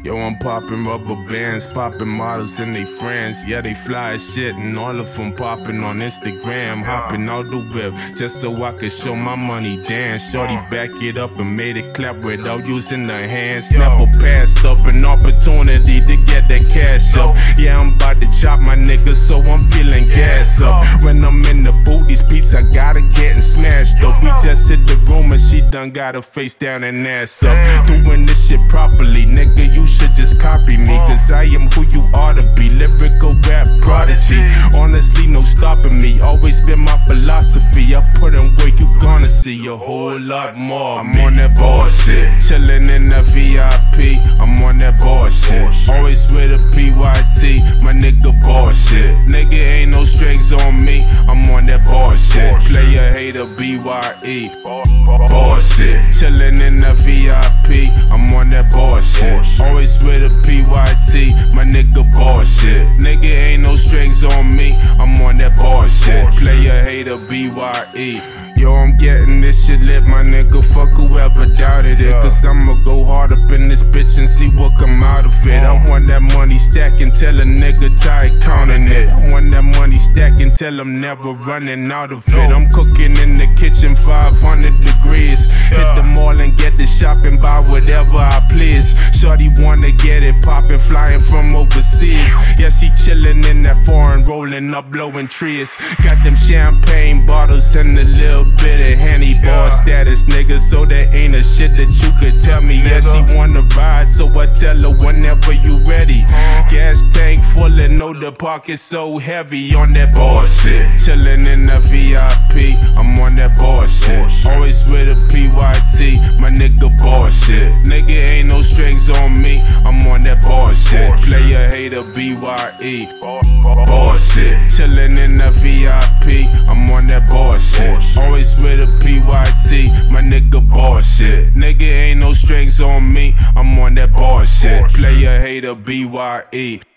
Yo, I'm popping rubber bands, popping models and they friends. Yeah, they fly as shit and all of them popping on Instagram. Hopping out the whip just so I could show my money dance. Shorty back it up and made it clap without using the hands. Never passed up an opportunity to get that cash up. Yeah, I'm about to chop my niggas, so I'm feeling gas up. When I'm in the booth, these beats I gotta get smashed up. We just hit the room and she done got her face down and ass up. Doing this shit properly, nigga, you should just copy me, cause I am who you ought to be. Lyrical rap prodigy, honestly no stopping me. Always been my philosophy, I put in work, you gonna see a whole lot more. I'm on that bullshit, chillin' in the VIP, I'm on that bullshit. Always with a PYT, my nigga bullshit. Nigga ain't no strings on me, I'm on that bullshit. Player hater BYE, bullshit. Chillin' in the VIP, I'm on that bullshit. Always with a PYT, my nigga bullshit. Nigga ain't no strings on me, I'm on that bullshit. Player hater BYE. Yo, I'm getting this shit lit, my nigga, fuck whoever doubted it. Cause I'ma go hard up in this bitch and see what come out of it. I want that money stacking till a nigga tired counting it. I want that money stacking till I'm never running out of it. I'm cooking in the kitchen 500 degrees. Hit the mall and get the shopping, buy whatever I please. Shorty wanna get it poppin', flying from overseas. Yeah, she chillin' in that foreign, rolling up, blowing trees. Got them champagne bottles and a little bit of Henny, bar status, nigga, so there ain't a shit that you could tell me. Yeah, she wanna ride, so I tell her whenever you ready. Gas tank full and know the pocket so heavy on that bullshit. Chillin' in the VIP, I'm on that bullshit. Always with a PYT, my nigga bullshit. Nigga ain't no strings on me, I'm on that bullshit. Player hater BYE, bullshit. Chillin' in the VIP, I'm on that bullshit. Always with a PYT, my nigga bullshit. Nigga ain't no strings on me, I'm on that bullshit. Player hater BYE.